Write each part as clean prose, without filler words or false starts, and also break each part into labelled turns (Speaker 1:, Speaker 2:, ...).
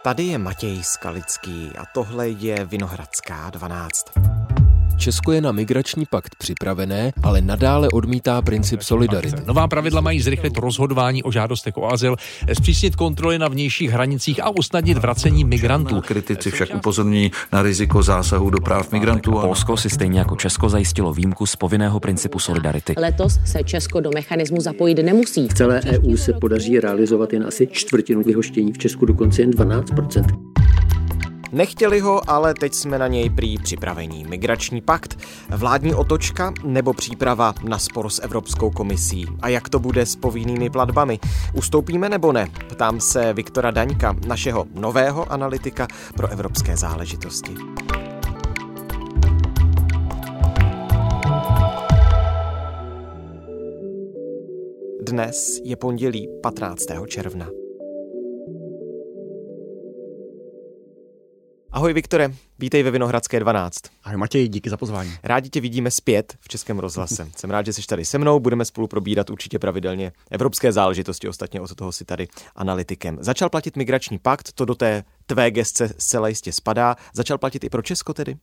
Speaker 1: Tady je Matěj Skalický a tohle je Vinohradská 12.
Speaker 2: Česko je na migrační pakt připravené, ale nadále odmítá princip solidarity.
Speaker 3: Nová pravidla mají zrychlit rozhodování o žádostech o azyl, zpřísnit kontroly na vnějších hranicích a usnadnit vracení migrantů.
Speaker 4: Kritici však upozorňují na riziko zásahu do práv migrantů.
Speaker 5: Polsko si stejně jako Česko zajistilo výjimku z povinného principu solidarity.
Speaker 6: Letos se Česko do mechanismu zapojit nemusí.
Speaker 7: V celé EU se podaří realizovat jen asi čtvrtinu vyhoštění, v Česku dokonce jen 12%.
Speaker 1: Nechtěli ho, ale teď jsme na něj prý připravení. Migrační pakt, vládní otočka nebo příprava na spor s Evropskou komisí. A jak to bude s povinnými platbami? Ustoupíme nebo ne? Ptám se Viktora Daňka, našeho nového analytika pro evropské záležitosti. Dnes je pondělí 15. června. Ahoj Viktore, vítej ve Vinohradské 12.
Speaker 8: Ahoj Matěj, díky za pozvání.
Speaker 1: Rádi tě vidíme zpět v Českém rozhlase. Jsem rád, že jsi tady se mnou, budeme spolu probírat určitě pravidelně evropské záležitosti, ostatně od toho si tady analytikem. Začal platit migrační pakt, to do té tvé gesce zcela jistě spadá. Začal platit i pro Česko tedy?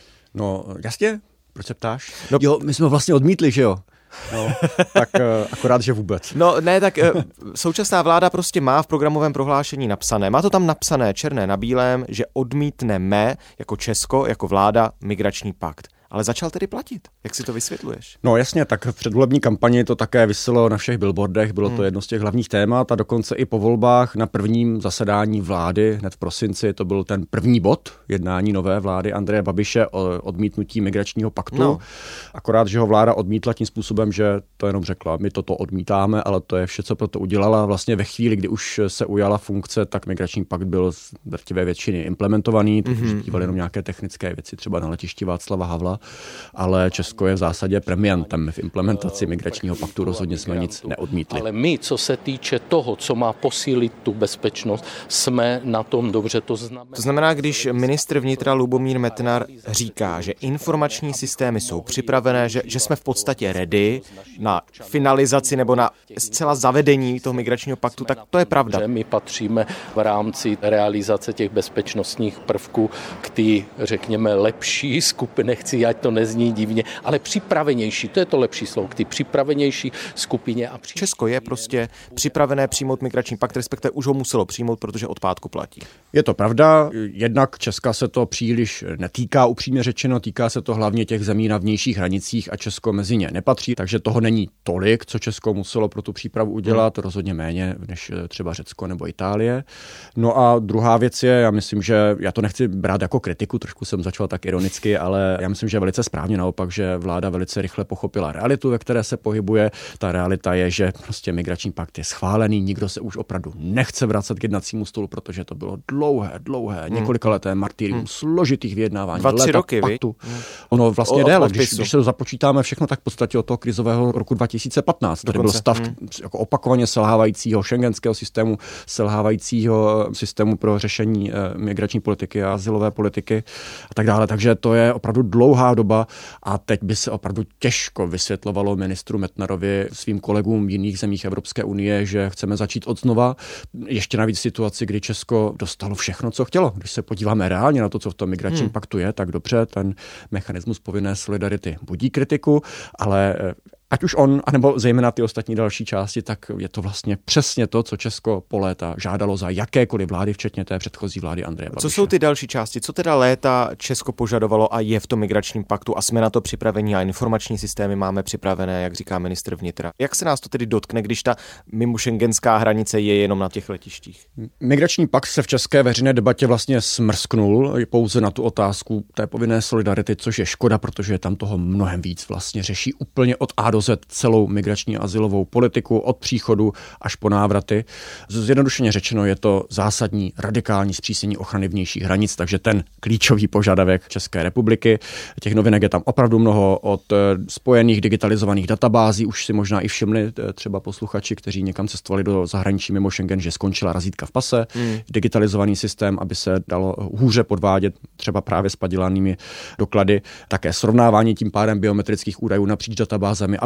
Speaker 8: No jasně, proč se ptáš? No, jo, my jsme vlastně odmítli, že jo? No, tak akorát, že vůbec.
Speaker 1: No ne, tak současná vláda prostě má v programovém prohlášení napsané, má to tam napsané černé na bílém, že odmítneme jako Česko, jako vláda migrační pakt. Ale začal tedy platit. Jak si to vysvětluješ?
Speaker 8: No jasně, tak v předvolební kampani to také viselo na všech billboardech, bylo to jedno z těch hlavních témat a dokonce i po volbách na prvním zasedání vlády, hned v prosinci, to byl ten první bod jednání nové vlády Andreje Babiše o odmítnutí migračního paktu. No. Akorát, že ho vláda odmítla tím způsobem, že to jenom řekla, my toto odmítáme, ale to je vše, co pro to udělala. Vlastně ve chvíli, kdy už se ujala funkce, tak migrační pakt byl z drtivé většiny implementovaný, teď už bývaly jenom nějaké technické věci, třeba na letišti Václava Havla. Ale Česko je v zásadě premiantem v implementaci migračního paktu, rozhodně jsme nic neodmítli.
Speaker 9: Ale my, co se týče toho, co má posílit tu bezpečnost, jsme na tom dobře, to
Speaker 1: znamená, když ministr vnitra Lubomír Metnar říká, že informační systémy jsou připravené, že jsme v podstatě ready na finalizaci nebo na zcela zavedení toho migračního paktu, tak to je pravda.
Speaker 9: My patříme v rámci realizace těch bezpečnostních prvků k té, řekněme, lepší skupiny, nechci, ať to nezní divně, ale připravenější, to je to lepší slovo, k té připravenější skupině.
Speaker 1: Česko je prostě připravené přijmout migrační pakt, respektive už ho muselo přijmout, protože od pátku platí.
Speaker 8: Je to pravda, jednak Česka se to příliš netýká, upřímně řečeno, týká se to hlavně těch zemí na vnějších hranicích a Česko mezi ně nepatří, takže toho není tolik, co Česko muselo pro tu přípravu udělat, rozhodně méně než třeba Řecko nebo Itálie. No a druhá věc je, já myslím, že já to nechci brát jako kritiku, trošku jsem začal tak ironicky, ale já myslím, že je velice správně naopak, že vláda velice rychle pochopila realitu, ve které se pohybuje. Ta realita je, že prostě migrační pakt je schválený, nikdo se už opravdu nechce vracet k jednacímu stolu, protože to bylo dlouhé, několikaleté martyrium, složitých vyjednávání.
Speaker 1: 2-3 roky,
Speaker 8: paktu. Ono vlastně déle, když se započítáme všechno, tak v podstatě od toho krizového roku 2015. Tady byl stav jako opakovaně selhávajícího schengenského systému, selhávajícího systému pro řešení migrační politiky a azylové politiky a tak dále. Takže to je opravdu dlouhá doba a teď by se opravdu těžko vysvětlovalo ministru Metnarovi svým kolegům v jiných zemích Evropské unie, že chceme začít odznova. Ještě navíc situaci, kdy Česko dostalo všechno, co chtělo. Když se podíváme reálně na to, co v tom migračním paktu je, tak dobře, ten mechanismus povinné solidarity budí kritiku, ale ať už on, anebo zejména ty ostatní další části, tak je to vlastně přesně to, co Česko po léta žádalo za jakékoliv vlády, včetně té předchozí vlády Andreje Babiše.
Speaker 1: Co jsou ty další části? Co teda léta Česko požadovalo a je v tom migračním paktu a jsme na to připraveni a informační systémy máme připravené, jak říká ministr vnitra? Jak se nás to tedy dotkne, když ta mimoschengenská hranice je jenom na těch letištích?
Speaker 8: Migrační pakt se v české veřejné debatě vlastně smrsknul pouze na tu otázku té povinné solidarity, což je škoda, protože je tam toho mnohem víc. Vlastně řeší úplně od A do Z celou migrační azylovou politiku od příchodu až po návraty. Zjednodušeně řečeno je to zásadní radikální zpřísnění ochrany vnějších hranic, takže ten klíčový požadavek České republiky. Těch novinek je tam opravdu mnoho, od spojených digitalizovaných databází, už si možná i všimli třeba posluchači, kteří někam cestovali do zahraničí mimo Schengen, že skončila razítka v pase, digitalizovaný systém, aby se dalo hůře podvádět třeba právě s padělanými doklady, také srovnávání tím pádem biometrických údajů napříč databázemi, aby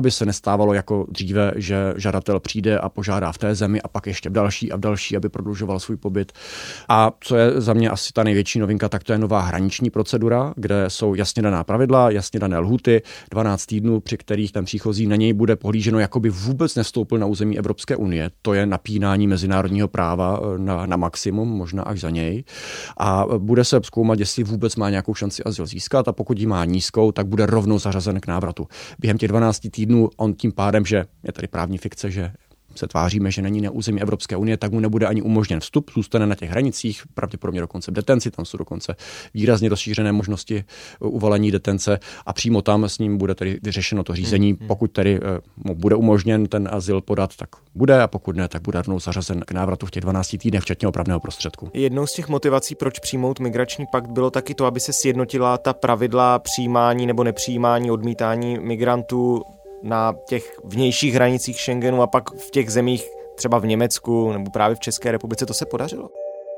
Speaker 8: aby se nestávalo jako dříve, že žadatel přijde a požádá v té zemi a pak ještě další a další, aby prodlužoval svůj pobyt. A co je za mě asi ta největší novinka, tak to je nová hraniční procedura, kde jsou jasně daná pravidla, jasně dané lhuty, 12 týdnů, při kterých ten příchozí na něj bude pohlíženo, jako by vůbec nevstoupil na území Evropské unie. To je napínání mezinárodního práva na maximum, možná až za něj. A bude se zkoumat, jestli vůbec má nějakou šanci azyl získat, a pokud ji má nízkou, tak bude rovnou zařazen k návratu. Během těch 12 týdnů on tím pádem, že je tady právní fikce, že se tváříme, že není na území Evropské unie, tak mu nebude ani umožněn vstup, zůstane na těch hranicích, pravděpodobně dokonce v detenci, tam jsou dokonce výrazně rozšířené možnosti uvalení detence a přímo tam s ním bude tedy vyřešeno to řízení. Pokud tedy mu bude umožněn ten azyl podat, tak bude, a pokud ne, tak bude rovnou zařazen k návratu v těch 12 týdnech, včetně opravného prostředku.
Speaker 1: Jednou z těch motivací, proč přijmout migrační pakt, bylo taky to, aby se sjednotila ta pravidla přijímání nebo nepřijímání, odmítání migrantů na těch vnějších hranicích Schengenu a pak v těch zemích, třeba v Německu nebo právě v České republice. To se podařilo?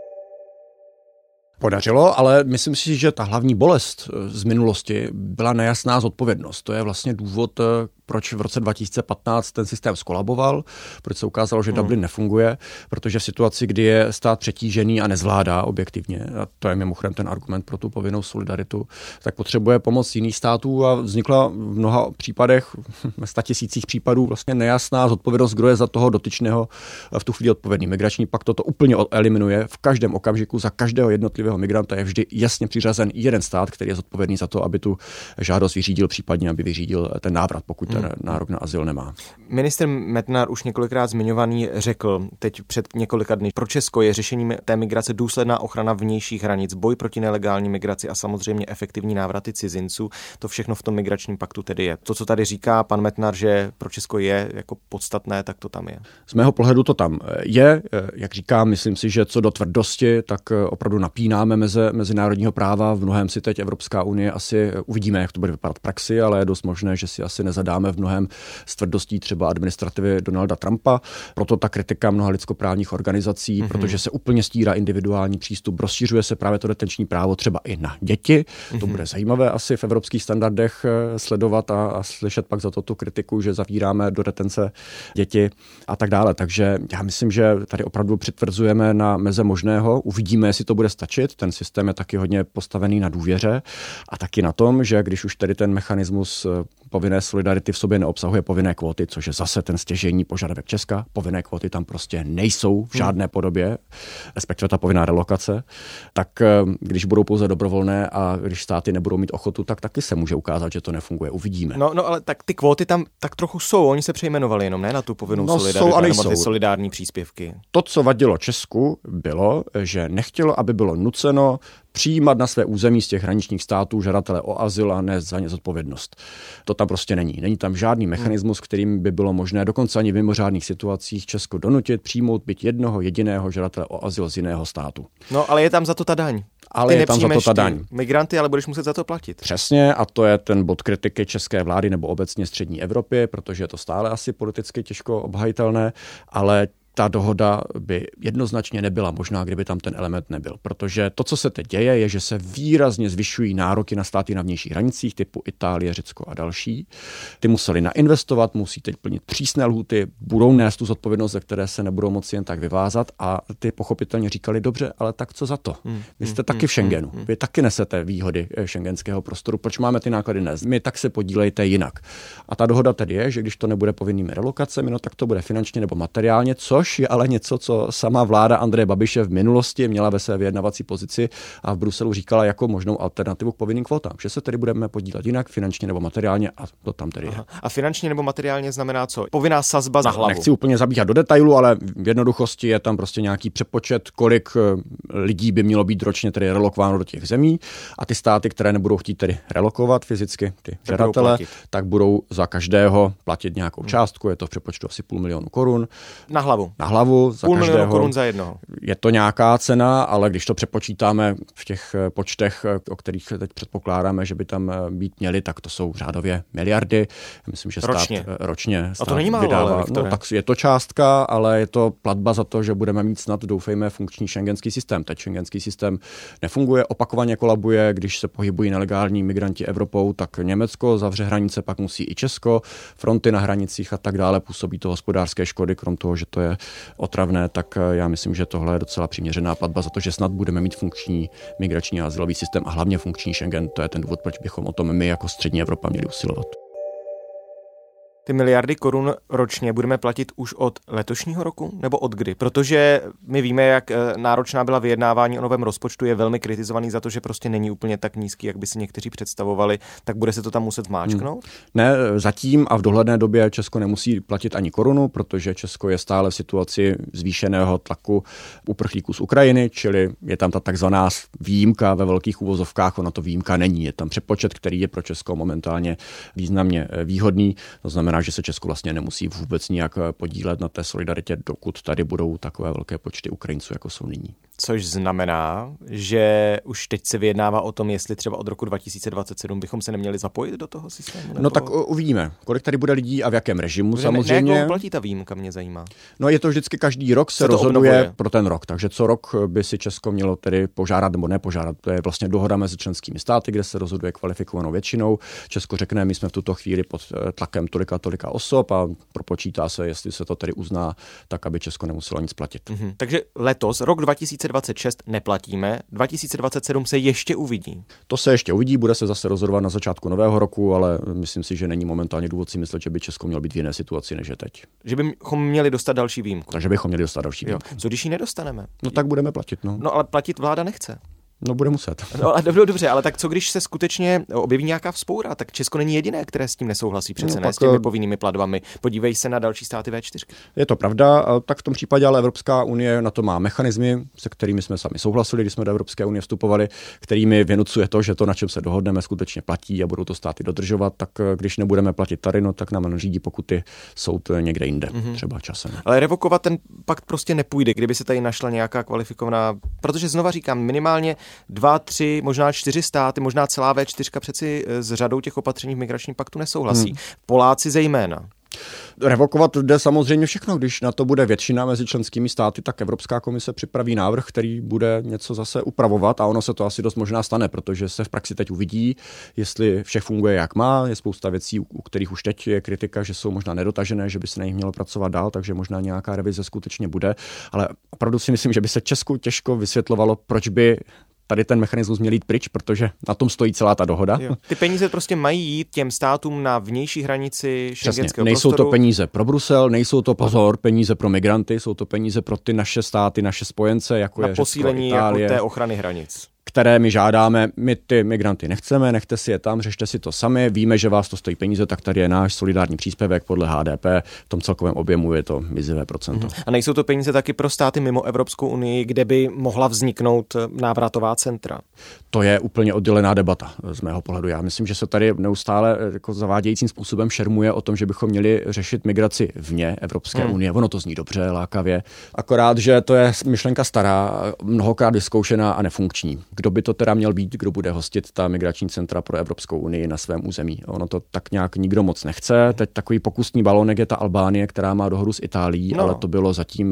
Speaker 8: Podařilo, ale myslím si, že ta hlavní bolest z minulosti byla nejasná zodpovědnost. To je vlastně důvod, proč v roce 2015 ten systém skolaboval, proč se ukázalo, že Dublin nefunguje, protože v situaci, kdy je stát přetížený a nezvládá objektivně, a to je mimochodem ten argument pro tu povinnou solidaritu, tak potřebuje pomoc jiných států a vznikla v mnoha případech, ve 100 000 případů vlastně nejasná zodpovědnost, kdo je za toho dotyčného v tu chvíli odpovědný. Migrační pakt toto úplně eliminuje. V každém okamžiku za každého jednotlivého migranta je vždy jasně přiřazen jeden stát, který je zodpovědný za to, aby tu žádost vyřídil, případně aby vyřídil ten návrat, pokud ten nárok na azyl nemá.
Speaker 1: Ministr Metnar už několikrát zmiňovaný řekl teď před několika dny, pro Česko je řešením té migrace důsledná ochrana vnějších hranic, boj proti nelegální migraci a samozřejmě efektivní návraty cizinců. To všechno v tom migračním paktu tedy je. To, co tady říká pan Metnar, že pro Česko je jako podstatné, tak to tam je.
Speaker 8: Z mého pohledu to tam je. Jak říkám, myslím si, že co do tvrdosti, tak opravdu napínáme meze mezinárodního práva. V mnohém si teď Evropská unie asi uvidíme, jak to bude vypadat v praxi, ale je dost možné, že si asi nezadáme v mnohem s tvrdostí třeba administrativy Donalda Trumpa. Proto ta kritika mnoha lidskoprávních organizací, protože se úplně stírá individuální přístup, rozšiřuje se právě to detenční právo třeba i na děti. To bude zajímavé asi v evropských standardech sledovat a slyšet pak za to tu kritiku, že zavíráme do detence děti a tak dále. Takže já myslím, že tady opravdu přitvrzujeme na meze možného. Uvidíme, jestli to bude stačit. Ten systém je taky hodně postavený na důvěře a taky na tom, že když už tedy ten mechanismus povinné solidarity v sobě neobsahuje povinné kvóty, což je zase ten stěžejní požadavek Česka. Povinné kvóty tam prostě nejsou v žádné podobě, respektive ta povinná relokace. Tak když budou pouze dobrovolné a když státy nebudou mít ochotu, tak taky se může ukázat, že to nefunguje. Uvidíme.
Speaker 1: No ale tak ty kvóty tam tak trochu jsou. Oni se přejmenovali jenom, ne na tu povinnou solidaritu, nebo ty solidární příspěvky.
Speaker 8: To, co vadilo Česku, bylo, že nechtělo, aby bylo nuceno přijímat na své území z těch hraničních států žadatele o azyl a nést za ně zodpovědnost. To tam prostě není. Není tam žádný mechanismus, kterým by bylo možné dokonce ani v mimořádných situacích Česko donutit přijmout byť jednoho jediného žadatele o azyl z jiného státu.
Speaker 1: No, ale je tam za to ta daň.
Speaker 8: Ale je tam za to ta daň.
Speaker 1: Migranty, ale budeš muset za to platit.
Speaker 8: Přesně, a to je ten bod kritiky české vlády nebo obecně střední Evropy, protože je to stále asi politicky těžko obhajitelné, ale ta dohoda by jednoznačně nebyla možná, kdyby tam ten element nebyl. Protože to, co se teď děje, je, že se výrazně zvyšují nároky na státy na vnějších hranicích, typu Itálie, Řecko a další. Ty museli nainvestovat, musí teď plnit přísné lhůty, budou nést tu zodpovědnost, ze které se nebudou moci jen tak vyvázat, a ty pochopitelně říkali, dobře, ale tak co za to? Vy jste taky v Schengenu, vy taky nesete výhody schengenského prostoru, proč máme ty náklady nést? My tak se podílejte jinak. A ta dohoda tedy je, že když to nebude povinnými relokacemi, no tak to bude finančně nebo materiálně, což je ale něco, co sama vláda Andreje Babiše v minulosti měla ve své vyjednavací pozici a v Bruselu říkala jako možnou alternativu k povinným kvótám, že se tedy budeme podílet jinak finančně nebo materiálně, a to tam tedy je.
Speaker 1: A finančně nebo materiálně znamená co? Povinná sazba za hlavu.
Speaker 8: Nechci úplně zabíhat do detailu, ale v jednoduchosti je tam prostě nějaký přepočet, kolik lidí by mělo být ročně tedy relokováno do těch zemí, a ty státy, které nebudou chtít tedy relokovat fyzicky ty žadatele, tak budou za každého platit nějakou částku, je to v přepočtu asi 500 000 korun.
Speaker 1: Na hlavu.
Speaker 8: Na hlavu za
Speaker 1: $500 000
Speaker 8: každého.
Speaker 1: korun za jednoho.
Speaker 8: Je to nějaká cena, ale když to přepočítáme v těch počtech, o kterých teď předpokládáme, že by tam být měli, tak to jsou řádově miliardy. Myslím, že ročně
Speaker 1: a to není málo,
Speaker 8: vydává.
Speaker 1: ale
Speaker 8: No, tak je to částka, ale je to platba za to, že budeme mít snad, doufejme, funkční schengenský systém. Teď schengenský systém nefunguje, opakovaně kolabuje, když se pohybují nelegální migranti Evropou, tak Německo zavře hranice, pak musí i Česko, fronty na hranicích a tak dále, působí to hospodářské škody, krom toho, že to je otravné, tak já myslím, že tohle je docela přiměřená platba za to, že snad budeme mít funkční migrační a azylový systém a hlavně funkční Schengen. To je ten důvod, proč bychom o tom my jako střední Evropa měli usilovat.
Speaker 1: Ty miliardy korun ročně budeme platit už od letošního roku nebo od kdy? Protože my víme, jak náročná byla vyjednávání o novém rozpočtu, je velmi kritizovaný za to, že prostě není úplně tak nízký, jak by si někteří představovali, tak bude se to tam muset máčknout?
Speaker 8: Ne, zatím a v dohledné době Česko nemusí platit ani korunu, protože Česko je stále v situaci zvýšeného tlaku uprchlíků z Ukrajiny, čili je tam ta takzvaná výjimka ve velkých uvozovkách, ona to výjimka není. Je tam přepočet, který je pro Česko momentálně významně výhodný. To znamená, že se Česko vlastně nemusí vůbec nijak podílet na té solidaritě, dokud tady budou takové velké počty Ukrajinců, jako jsou nyní.
Speaker 1: Což znamená, že už teď se vyjednává o tom, jestli třeba od roku 2027 bychom se neměli zapojit do toho systému? Nebo...
Speaker 8: No tak uvidíme, kolik tady bude lidí a v jakém režimu samozřejmě.
Speaker 1: Ne, jak platí ta výjimka, mě zajímá.
Speaker 8: No je to vždycky každý rok se rozhoduje pro ten rok, takže co rok by si Česko mělo tedy požádat nebo nepožádat. To je vlastně dohoda mezi členskými státy, kde se rozhoduje kvalifikovanou většinou. Česko řekne, my jsme v tuto chvíli pod tlakem tolika osob a propočítá se, jestli se to tedy uzná, tak aby Česko nemuselo nic platit.
Speaker 1: Takže letos, rok 2026 neplatíme, 2027 se ještě uvidí.
Speaker 8: To se ještě uvidí, bude se zase rozhodovat na začátku nového roku, ale myslím si, že není momentálně důvod si myslet, že by Česko mělo být v jiné situaci, než je teď.
Speaker 1: Že bychom měli dostat další výjimku.
Speaker 8: Takže bychom měli dostat další výjimku.
Speaker 1: Co když ji nedostaneme?
Speaker 8: No tak budeme platit, no.
Speaker 1: No ale platit vláda nechce.
Speaker 8: No bude muset.
Speaker 1: No a dobře, ale tak co když se skutečně objeví nějaká vzpoura, tak Česko není jediné, které s tím nesouhlasí přece, ne s těmi povinnými platbami. Podívej se na další státy V4.
Speaker 8: Je to pravda, tak v tom případě ale Evropská unie na to má mechanismy, se kterými jsme sami souhlasili, když jsme do Evropské unie vstupovali, kterými vynucuje to, že to, na čem se dohodneme, skutečně platí a budou to státy dodržovat, tak když nebudeme platit tady, no tak nám nařídí pokuty soud někde jinde, třeba časem.
Speaker 1: Ale revokovat ten pakt prostě nepůjde, kdyby se tady našla nějaká kvalifikovaná, protože znova říkám, minimálně 2, 3, možná 4 státy, možná celá V4 přeci s řadou těch opatření v migračním paktu nesouhlasí. Poláci zejména.
Speaker 8: Revokovat jde samozřejmě všechno. Když na to bude většina mezi členskými státy, tak Evropská komise připraví návrh, který bude něco zase upravovat a ono se to asi dost možná stane, protože se v praxi teď uvidí, jestli vše funguje jak má. Je spousta věcí, u kterých už teď je kritika, že jsou možná nedotažené, že by se na nich mělo pracovat dál, takže možná nějaká revize skutečně bude. Ale opravdu si myslím, že by se Česku těžko vysvětlovalo, proč by tady ten mechanismus měl jít pryč, protože na tom stojí celá ta dohoda.
Speaker 1: Jo. Ty peníze prostě mají jít těm státům na vnější hranici šengenského
Speaker 8: nejsou
Speaker 1: prostoru.
Speaker 8: To peníze pro Brusel, nejsou to peníze pro migranty, jsou to peníze pro ty naše státy, naše spojence, jako
Speaker 1: na
Speaker 8: je Řecko,
Speaker 1: posílení
Speaker 8: Itálie,
Speaker 1: jako té ochrany hranic.
Speaker 8: Které my žádáme, my ty migranty nechceme, nechte si je tam, řešte si to sami, víme, že vás to stojí peníze, tak tady je náš solidární příspěvek podle HDP, v tom celkovém objemu je to mizivé procento.
Speaker 1: A nejsou to peníze taky pro státy mimo Evropskou unii, kde by mohla vzniknout návratová centra?
Speaker 8: To je úplně oddělená debata z mého pohledu. Já myslím, že se tady neustále jako zavádějícím způsobem šermuje o tom, že bychom měli řešit migraci vně Evropské unie. Ono to zní dobře, lákavě. Akorát, že to je myšlenka stará, mnohokrát vyzkoušená a nefunkční. Kdo by to teda měl být, kdo bude hostit ta migrační centra pro Evropskou unii na svém území. Ono to tak nějak nikdo moc nechce. Teď takový pokusný balonek je ta Albánie, která má dohodu s Itálií, ale to bylo zatím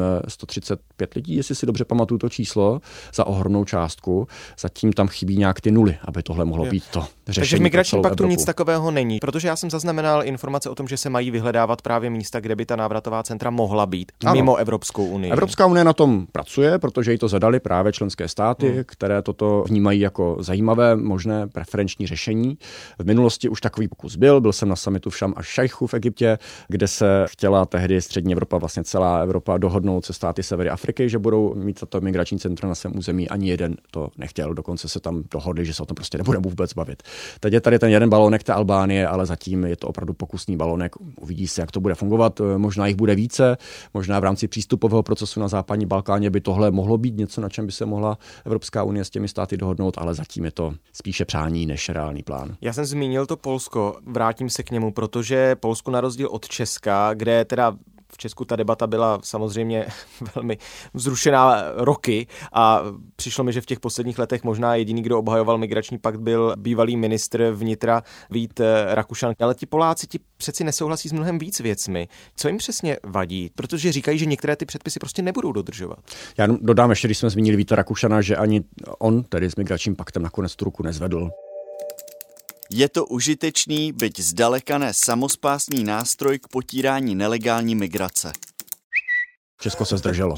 Speaker 8: 135 lidí, jestli si dobře pamatuju to číslo, za ohromnou částku. Zatím tam chybí nějak ty nuly, aby tohle mohlo být to řešení.
Speaker 1: Takže v migračním paktu
Speaker 8: Evropu.
Speaker 1: nic takového není, protože já jsem zaznamenal informace o tom, že se mají vyhledávat právě místa, kde by ta návratová centra mohla být mimo Evropskou unii.
Speaker 8: Evropská unie na tom pracuje, protože jí to zadali právě členské státy, které toto vnímají jako zajímavé, možné preferenční řešení. V minulosti už takový pokus byl jsem na summitu v Šarm el-Šejchu v Egyptě, kde se chtěla tehdy střední Evropa, vlastně celá Evropa dohodnout se státy severu Afriky, že budou mít tato migrační centra na svém území. Ani jeden to nechtěl, dokonce se tam dohodli, že se o tom prostě nebudeme vůbec bavit. Teď je tady ten jeden balonek té Albánie, ale zatím je to opravdu pokusný balonek. Uvidí se, jak to bude fungovat. Možná jich bude více, možná v rámci přístupového procesu na západní Balkáně by tohle mohlo být něco, na čem by se mohla Evropská unie s těmi státy dohodnout, ale zatím je to spíše přání než reálný plán.
Speaker 1: Já jsem zmínil to Polsko, vrátím se k němu, protože Polsko na rozdíl od Česka, kde teda v Česku ta debata byla samozřejmě velmi vzrušená roky a přišlo mi, že v těch posledních letech možná jediný, kdo obhajoval migrační pakt, byl bývalý ministr vnitra Vít Rakušan. Ale ti Poláci ti přeci nesouhlasí s mnohem víc věcmi. Co jim přesně vadí? Protože říkají, že některé ty předpisy prostě nebudou dodržovat. Já
Speaker 8: dodám ještě, když jsme zmínili Víta Rakušana, že ani on tedy s migračním paktem nakonec tu ruku nezvedl.
Speaker 10: Je to užitečný, byť zdaleka ne samospásný nástroj k potírání nelegální migrace.
Speaker 8: Česko se zdrželo.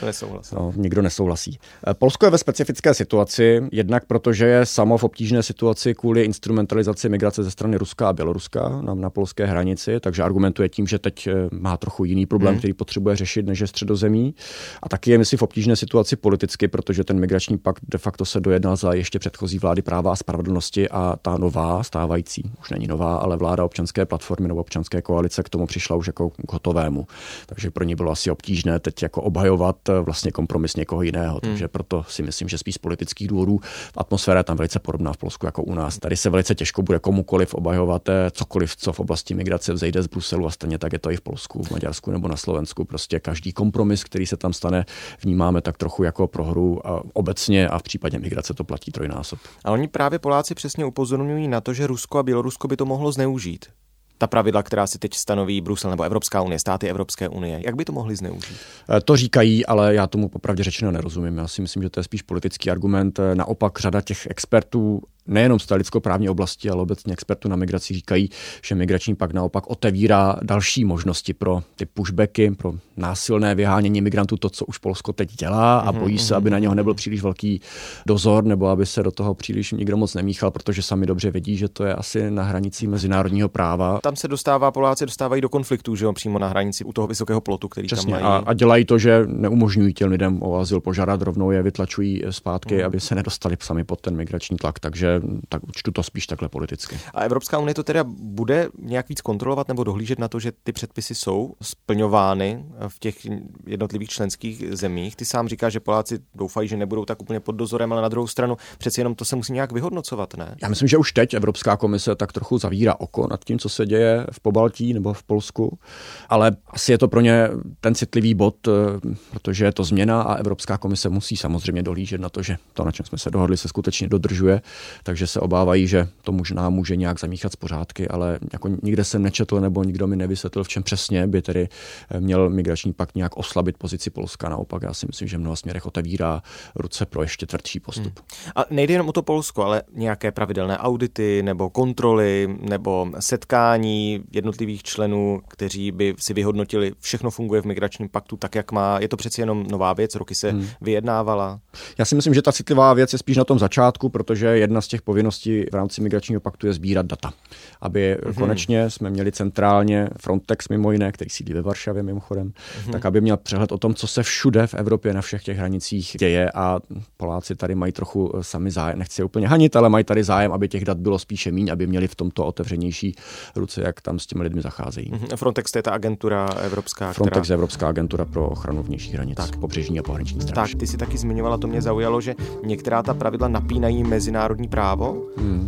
Speaker 1: Nikdo nesouhlasí.
Speaker 8: Polsko je ve specifické situaci, jednak protože je samo v obtížné situaci kvůli instrumentalizaci migrace ze strany Ruska a Běloruska na polské hranici, takže argumentuje tím, že teď má trochu jiný problém, který potřebuje řešit, než je Středozemí. A taky je, myslím, v obtížné situaci politicky, protože ten migrační pakt de facto se dojednal za ještě předchozí vlády Práva a spravedlnosti a ta nová, stávající, už není nová, ale vláda Občanské platformy nebo Občanské koalice k tomu přišla už jako k hotovému. Takže pro ně bylo asi obtížné teď jako obhajovat vlastně kompromis někoho jiného. Takže proto si myslím, že spíš z politických důvodů atmosféra je tam velice podobná v Polsku jako u nás. Tady se velice těžko bude komukoliv obhajovat cokoliv, co v oblasti migrace vzejde z Bruselu, a stejně tak je to i v Polsku, v Maďarsku nebo na Slovensku. Prostě každý kompromis, který se tam stane, vnímáme tak trochu jako prohru a obecně a v případě migrace to platí trojnásob.
Speaker 1: A oni právě Poláci přesně upozorňují na to, že Rusko a Bělorusko by to mohlo zneužít. Ta pravidla, která si teď stanoví Brusel nebo Evropská unie, státy Evropské unie, jak by to mohli zneužít?
Speaker 8: To říkají, ale já tomu popravdě řečeno nerozumím. Já si myslím, že to je spíš politický argument. Naopak řada těch expertů, nejenom z té lidskoprávní oblasti, ale obecně expertů na migraci říkají, že migrační pakt naopak otevírá další možnosti pro ty pushbacky, pro násilné vyhánění migrantů, to, co už Polsko teď dělá, a bojí se, aby na něho nebyl příliš velký dozor, nebo aby se do toho příliš nikdo moc nemíchal, protože sami dobře vědí, že to je asi na hranici mezinárodního práva.
Speaker 1: Tam se Poláci dostávají do konfliktů, že jo, přímo na hranici u toho vysokého plotu, který
Speaker 8: přesně,
Speaker 1: tam mají.
Speaker 8: A dělají to, že neumožňují těm lidem o azyl požádat, rovnou je vytlačují zpátky, aby se nedostali sami pod ten migrační tlak, takže tak čtu to spíš takhle politicky.
Speaker 1: A Evropská unie to teda bude nějak víc kontrolovat nebo dohlížet na to, že ty předpisy jsou splňovány v těch jednotlivých členských zemích? Ty sám říkáš, že Poláci doufají, že nebudou tak úplně pod dozorem, ale na druhou stranu přeci jenom to se musí nějak vyhodnocovat, ne?
Speaker 8: Já myslím, že už teď Evropská komise tak trochu zavírá oko nad tím, co se děje v Pobaltí nebo v Polsku, ale asi je to pro ně ten citlivý bod, protože je to změna a Evropská komise musí samozřejmě dohlížet na to, že to, na čem jsme se dohodli, se skutečně dodržuje, takže se obávají, že to možná může nějak zamíchat z pořádky, ale jako nikde jsem nečetl nebo nikdo mi nevysvětlil, v čem přesně by tedy měl migrační pakt nějak oslabit pozici Polska. Naopak já si myslím, že v mnoha směrech otevírá ruce pro ještě tvrdší postup.
Speaker 1: A nejde jenom o to Polsko, ale nějaké pravidelné audity nebo kontroly nebo setkání jednotlivých členů, kteří by si vyhodnotili, všechno funguje v migračním paktu tak, jak má. Je to přeci jenom nová věc, roky se vyjednávala.
Speaker 8: Já si myslím, že ta citlivá věc je spíš na tom začátku, protože jedna z těch povinností v rámci migračního paktu je sbírat data. Aby konečně jsme měli centrálně Frontex mimo jiné, který sídlí ve Varšavě mimochodem, tak aby měl přehled o tom, co se všude v Evropě na všech těch hranicích děje, a Poláci tady mají trochu sami zájem, nechci je úplně hanit, ale mají tady zájem, aby těch dat bylo spíše míň, aby měli v tomto otevřenější ruce, jak tam s těmi lidmi zacházejí.
Speaker 1: Frontex to je ta agentura evropská,
Speaker 8: Frontex je Evropská agentura pro ochranu vnějších hranic, tak, pobřežní a pohraniční stráž.
Speaker 1: Tak, ty si taky zmiňovala, to mě zaujalo, že některá ta pravidla napínají mezinárodní právo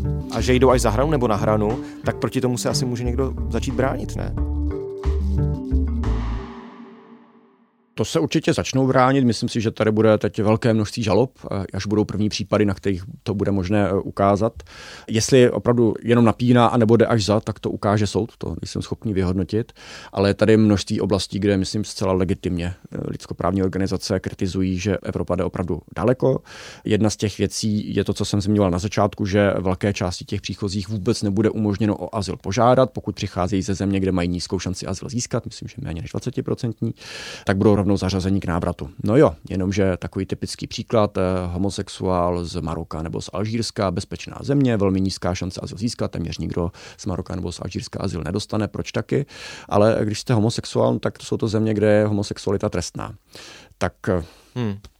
Speaker 1: a že jdou až za hranu nebo na hranu, tak proti tomu se asi může někdo začít bránit, ne?
Speaker 8: To se určitě začnou bránit. Myslím si, že tady bude teď velké množství žalob, až budou první případy, na kterých to bude možné ukázat. Jestli opravdu jenom napíná a nebo jde až za, tak to ukáže soud, to nejsem schopný vyhodnotit. Ale tady je množství oblastí, kde myslím zcela legitimně lidskoprávní organizace kritizují, že Evropa jde opravdu daleko. Jedna z těch věcí je to, co jsem zmiňoval na začátku, že velké části těch příchozích vůbec nebude umožněno o azyl požádat, pokud přicházejí ze země, kde mají nízkou šanci azyl získat, myslím, že méně než 20%, tak budou rovnou zařazení k návratu. No jo, jenomže takový typický příklad, homosexuál z Maroka nebo z Alžírska, bezpečná země, velmi nízká šance azyl získat, téměř nikdo z Maroka nebo z Alžírska azyl nedostane, proč taky, ale když jste homosexuál, tak to jsou to země, kde je homosexualita trestná. Tak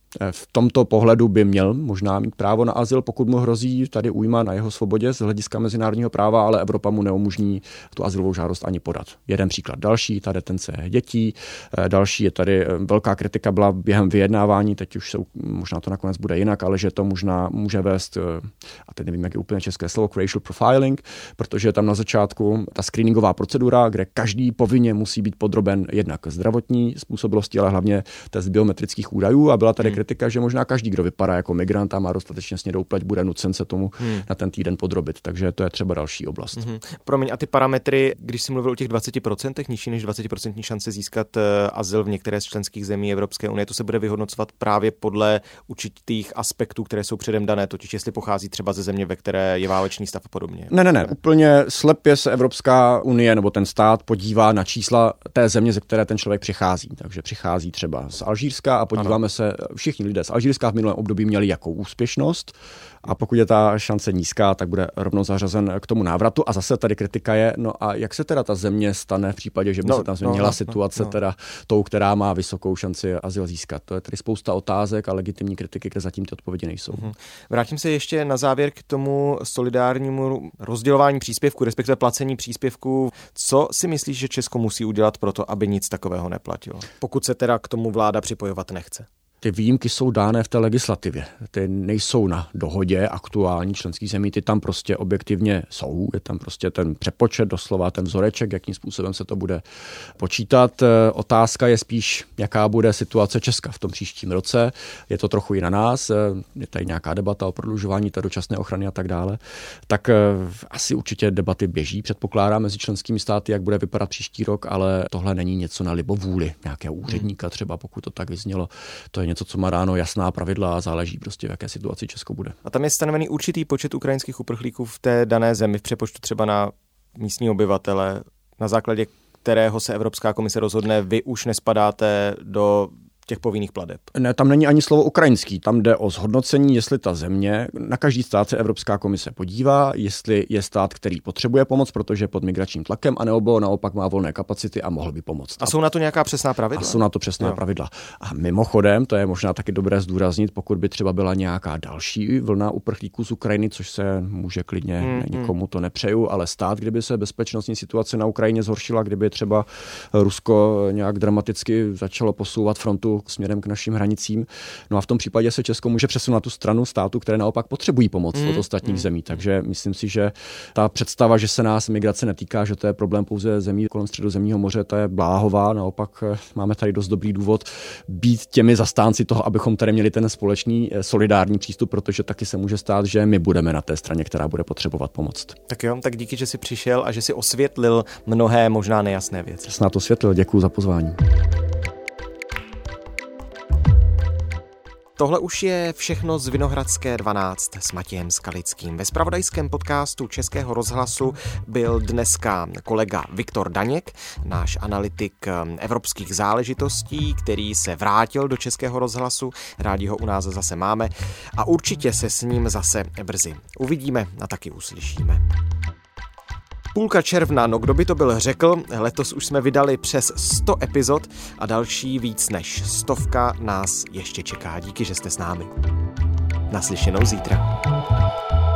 Speaker 8: V tomto pohledu by měl možná mít právo na azyl, pokud mu hrozí tady újma na jeho svobodě z hlediska mezinárodního práva, ale Evropa mu neumožní tu azylovou žádost ani podat. Jeden příklad. Další, ta detence dětí. Další je tady velká kritika byla během vyjednávání, teď už možná to nakonec bude jinak, ale že to možná může vést, a teď nevím, jak je úplně české slovo, racial profiling, protože tam na začátku ta screeningová procedura, kde každý povinně musí být podroben jednak zdravotní způsobilosti, ale hlavně test biometrických údajů, a byla tady kritika, že možná každý, kdo vypadá jako migrant a má dostatečně snědou pleť, bude nucen se tomu na ten týden podrobit. Takže to je třeba další oblast.
Speaker 1: Promiň, a ty parametry, když jsi mluvil o těch 20%, nižší než 20% šance získat azyl v některé z členských zemí Evropské unie, to se bude vyhodnocovat právě podle určitých aspektů, které jsou předem dané, totiž jestli pochází třeba ze země, ve které je válečný stav a podobně.
Speaker 8: Ne. Úplně slepě se Evropská unie nebo ten stát podívá na čísla té země, ze které ten člověk přichází. Takže přichází třeba z Alžírska a podíváme se, všichni lidé z Alžírska v minulém období měli jakou úspěšnost, a pokud je ta šance nízká, tak bude rovnou zařazen k tomu návratu. A zase tady kritika je, no a jak se teda ta země stane v případě, že by se tam změnila situace teda tou, která má vysokou šanci azyl získat. To je tady spousta otázek a legitimní kritiky, kde zatím ty odpovědi nejsou.
Speaker 1: Vrátím se ještě na závěr k tomu solidárnímu rozdělování příspěvku, respektive placení příspěvku. Co si myslíš, že Česko musí udělat pro to, aby nic takového neplatilo? Pokud se teda k tomu vláda připojovat nechce.
Speaker 8: Ty výjimky jsou dány v té legislativě. Ty nejsou na dohodě aktuální členských zemí, ty tam prostě objektivně jsou. Je tam prostě ten přepočet, doslova ten vzoreček, jakým způsobem se to bude počítat. Otázka je spíš, jaká bude situace Česka v tom příštím roce. Je to trochu i na nás. Je tady nějaká debata o prodlužování té dočasné ochrany a tak dále. Tak asi určitě debaty běží, předpokládám, mezi členskými státy, jak bude vypadat příští rok, ale tohle není něco na libovůli nějakého úředníka třeba, pokud to tak vyznělo. To je něco, co má dáno jasná pravidla a záleží prostě, v jaké situaci Česko bude.
Speaker 1: A tam je stanovený určitý počet ukrajinských uprchlíků v té dané zemi v přepočtu třeba na místní obyvatele, na základě kterého se Evropská komise rozhodne, vy už nespadáte do těch povinných plateb.
Speaker 8: Ne, tam není ani slovo ukrajinský, tam jde o zhodnocení, jestli ta země, na každý stát se Evropská komise podívá, jestli je stát, který potřebuje pomoc, protože je pod migračním tlakem, anebo naopak má volné kapacity a mohl by pomoct.
Speaker 1: A jsou na to nějaká přesná pravidla?
Speaker 8: A jsou na to přesná pravidla. A mimochodem, to je možná taky dobré zdůraznit, pokud by třeba byla nějaká další vlna uprchlíků z Ukrajiny, což se může klidně, nikomu to nepřeju, ale stát, kdyby se bezpečnostní situace na Ukrajině zhoršila, kdyby třeba Rusko nějak dramaticky začalo posouvat frontu směrem k našim hranicím. No a v tom případě se Česko může přesunout na tu stranu států, které naopak potřebují pomoc od ostatních zemí. Takže myslím si, že ta představa, že se nás migrace netýká, že to je problém pouze zemí kolem Středozemního moře, to je bláhová. Naopak máme tady dost dobrý důvod být těmi zastánci toho, abychom tady měli ten společný solidární přístup, protože taky se může stát, že my budeme na té straně, která bude potřebovat pomoc.
Speaker 1: Tak jo, tak díky, že jsi přišel a že jsi osvětlil mnohé možná nejasné věci.
Speaker 8: Snad osvětlil, děkuji za pozvání.
Speaker 1: Tohle už je všechno z Vinohradské 12 s Matějem Skalickým. Ve zpravodajském podcastu Českého rozhlasu byl dneska kolega Viktor Daněk, náš analytik evropských záležitostí, který se vrátil do Českého rozhlasu. Rádi ho u nás zase máme a určitě se s ním zase brzy uvidíme a taky uslyšíme. Půlka června, no kdo by to byl řekl, letos už jsme vydali přes 100 epizod a další víc než 100 nás ještě čeká. Díky, že jste s námi. Naslyšenou zítra.